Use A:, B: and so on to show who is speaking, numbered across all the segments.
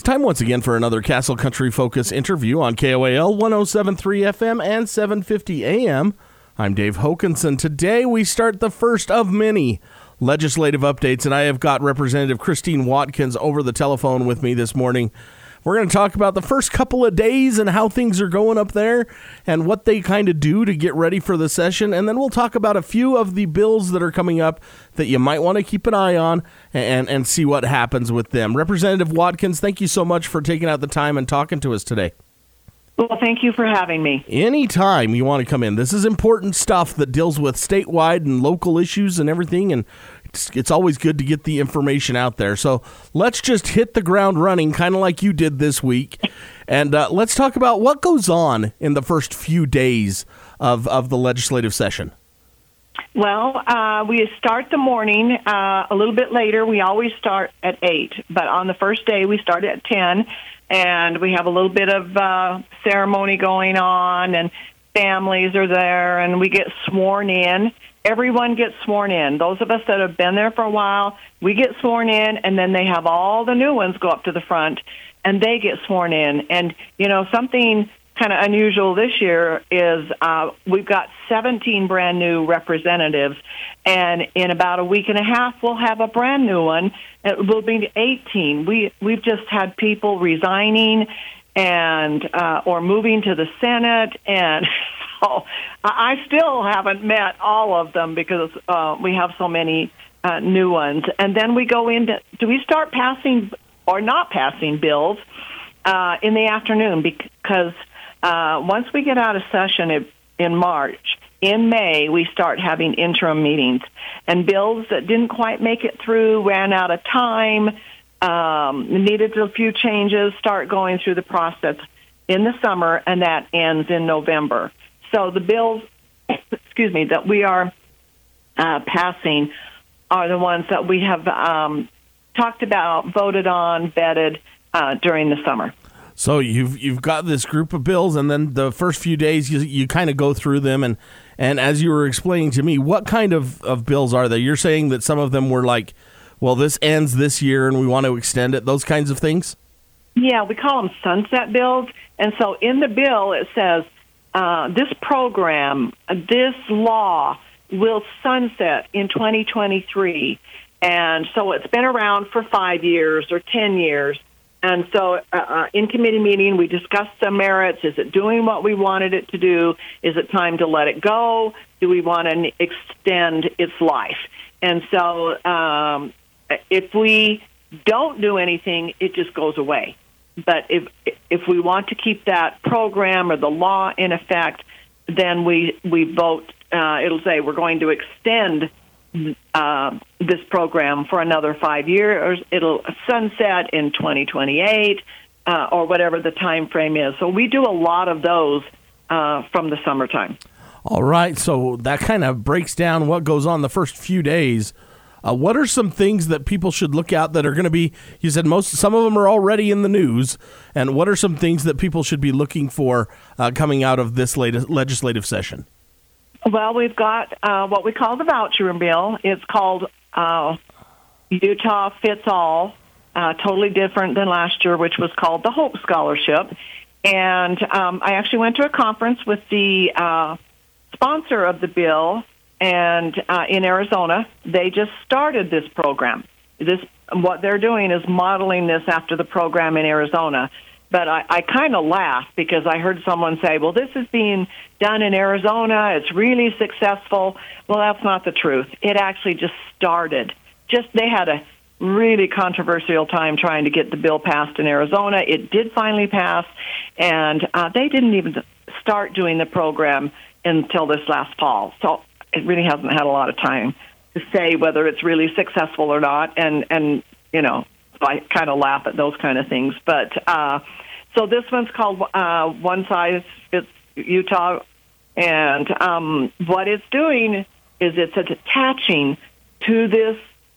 A: Time once again for another Castle Country Focus interview on KOAL 107.3 FM and 750 AM. I'm Dave Hokanson. Today we start the first of many legislative updates, and I have got Representative Christine Watkins over the telephone with me this morning. We're going to talk about the first couple of days and how things are going up there and what they kind of do to get ready for the session. And then we'll talk about a few of the bills that are coming up that you might want to keep an eye on and see what happens with them. Representative Watkins, thank you so much for taking out the time and talking to us today.
B: Well, thank you for having me.
A: Anytime you want to come in. This is important stuff that deals with statewide and local issues and everything, and it's always good to get the information out there. So let's just hit the ground running, kind of like you did this week, and let's talk about what goes on in the first few days of the legislative session.
B: Well, we start the morning a little bit later. We always start at 8, but on the first day we start at 10, and we have a little bit of ceremony going on, and families are there, and we get sworn in. Everyone gets sworn in. Those of us that have been there for a while, we get sworn in, and then they have all the new ones go up to the front, and they get sworn in. And, you know, something kind of unusual this year is we've got 17 brand new representatives, and in about a week and a half, we'll have a brand new one. It will be 18. We've just had people resigning and or moving to the Senate, and so I still haven't met all of them because we have so many new ones. And then we go into, do we start passing or not passing bills in the afternoon? Because once we get out of session in March, in May, we start having interim meetings. And bills that didn't quite make it through, ran out of time, needed a few changes, start going through the process in the summer, and that ends in November. So the bills, that we are passing are the ones that we have talked about, voted on, vetted during the summer.
A: So you've got this group of bills, and then the first few days you kind of go through them, and as you were explaining to me, what kind of bills are they? You're saying that some of them were like, well, this ends this year and we want to extend it, those kinds of things?
B: Yeah, we call them sunset bills. And so in the bill it says, this program, this law will sunset in 2023. And so it's been around for 5 years or 10 years. And so in committee meeting, we discussed the merits. Is it doing what we wanted it to do? Is it time to let it go? Do we want to extend its life? And so if we don't do anything, it just goes away. But if we want to keep that program or the law in effect, then we vote. It'll say we're going to extend this program for another 5 years. It'll sunset in 2028 or whatever the time frame is. So we do a lot of those from the summertime.
A: All right, so that kind of breaks down what goes on the first few days. What are some things that people should look at that are going to be, you said some of them are already in the news, and what are some things that people should be looking for coming out of this latest legislative session?
B: Well, we've got what we call the voucher bill. It's called Utah Fits All, totally different than last year, which was called the Hope Scholarship. And I actually went to a conference with the sponsor of the bill, and in Arizona, they just started this program. What they're doing is modeling this after the program in Arizona. But I kind of laughed because I heard someone say, well, this is being done in Arizona. It's really successful. Well, that's not the truth. It actually just started. They had a really controversial time trying to get the bill passed in Arizona. It did finally pass, and they didn't even start doing the program until this last fall. So it really hasn't had a lot of time to say whether it's really successful or not. And you know, I kind of laugh at those kind of things. But so this one's called One Size Fits Utah. And what it's doing is it's attaching to this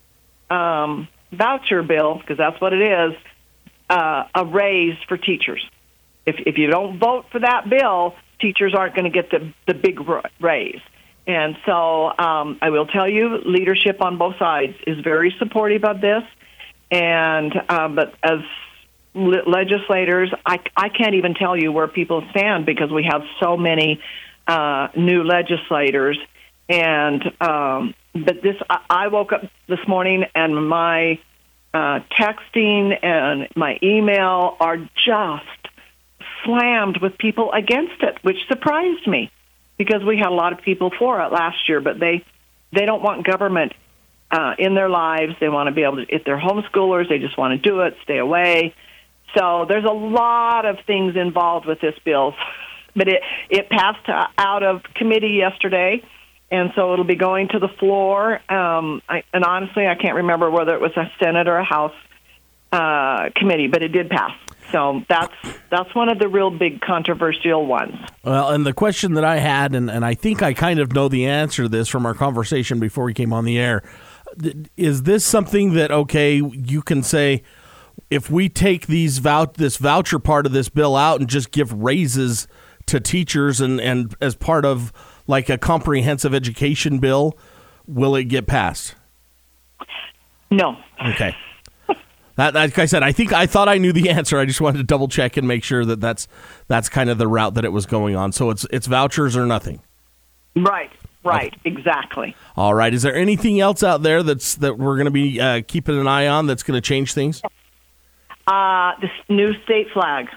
B: voucher bill, because that's what it is, a raise for teachers. If you don't vote for that bill, teachers aren't going to get the big raise. And so I will tell you, leadership on both sides is very supportive of this. And but as legislators, I can't even tell you where people stand because we have so many new legislators. And but I woke up this morning and my texting and my email are just slammed with people against it, which surprised me because we had a lot of people for it last year, but they don't want government in their lives. They want to be able to, if they're homeschoolers, they just want to do it, stay away. So there's a lot of things involved with this bill, but it passed out of committee yesterday, and so it'll be going to the floor. And honestly, I can't remember whether it was a Senate or a House committee, but it did pass. So that's one of the real big controversial ones.
A: Well, and the question that I had, and I think I kind of know the answer to this from our conversation before we came on the air, is this something that, okay, you can say, if we take this voucher part of this bill out and just give raises to teachers and as part of like a comprehensive education bill, will it get passed?
B: No.
A: Okay. That, like I said, I thought I knew the answer. I just wanted to double check and make sure that that's kind of the route that it was going on. So it's vouchers or nothing. Right.
B: Okay. Exactly.
A: All right. Is there anything else out there that we're going to be keeping an eye on that's going to change things?
B: This new state flag.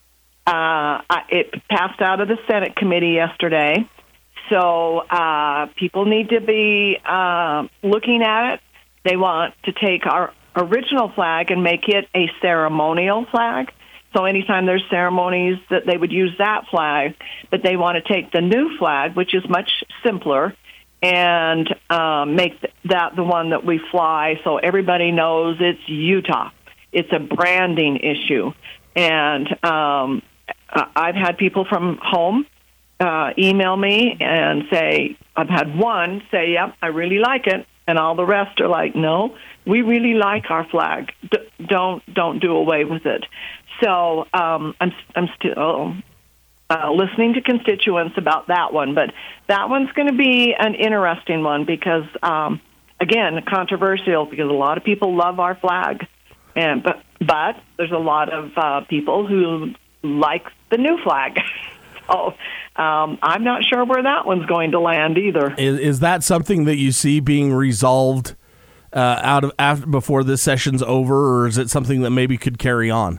B: It passed out of the Senate committee yesterday. So people need to be looking at it. They want to take our original flag and make it a ceremonial flag. So anytime there's ceremonies, that they would use that flag, but they want to take the new flag, which is much simpler, and make that the one that we fly so everybody knows it's Utah. It's a branding issue. And I've had people from home email me and say, I've had one say, yep, I really like it. And all the rest are like, no, we really like our flag. Don't do away with it. So I'm still listening to constituents about that one. But that one's going to be an interesting one because, again, controversial because a lot of people love our flag. But there's a lot of people who like the new flag. So I'm not sure where that one's going to land either.
A: Is that something that you see being resolved before this session's over, or is it something that maybe could carry on?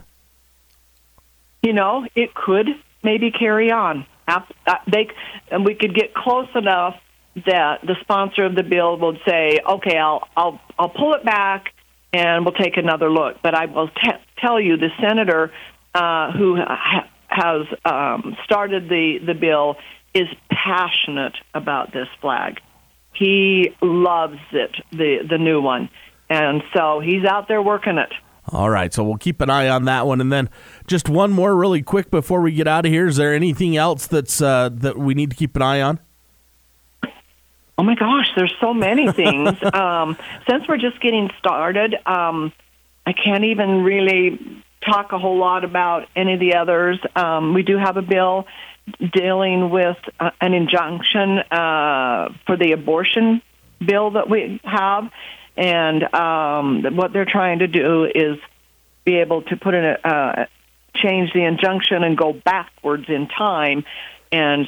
B: It could maybe carry on. And we could get close enough that the sponsor of the bill would say, "Okay, I'll pull it back, and we'll take another look." But I will tell you, the senator who has started the bill is passionate about this flag. He loves it, the new one. And so he's out there working it.
A: All right, so we'll keep an eye on that one. And then just one more really quick before we get out of here. Is there anything else that we need to keep an eye on?
B: Oh, my gosh, there's so many things. Since we're just getting started, I can't even really talk a whole lot about any of the others. We do have a bill dealing with an injunction for the abortion bill that we have. And what they're trying to do is be able to put in change the injunction and go backwards in time and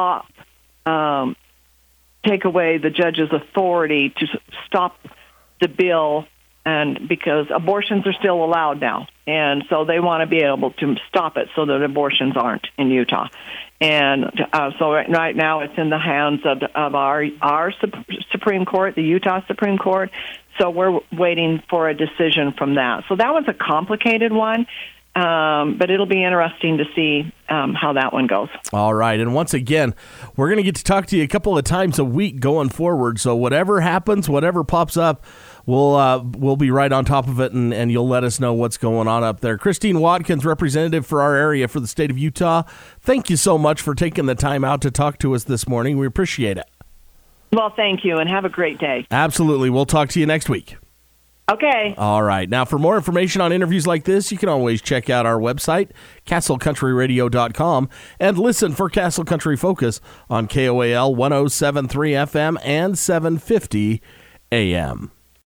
B: take away the judge's authority to stop the bill, and because abortions are still allowed now. And so they want to be able to stop it so that abortions aren't in Utah. And so right now it's in the hands of our Supreme Court, the Utah Supreme Court. So we're waiting for a decision from that. So that one's a complicated one, but it'll be interesting to see how that one goes.
A: All right. And once again, we're going to get to talk to you a couple of times a week going forward. So whatever happens, whatever pops up, we'll be right on top of it, and you'll let us know what's going on up there. Christine Watkins, representative for our area for the state of Utah, thank you so much for taking the time out to talk to us this morning. We appreciate it.
B: Well, thank you, and have a great day.
A: Absolutely. We'll talk to you next week.
B: Okay.
A: All right. Now, for more information on interviews like this, you can always check out our website, castlecountryradio.com, and listen for Castle Country Focus on KOAL 107.3 FM and 750 AM.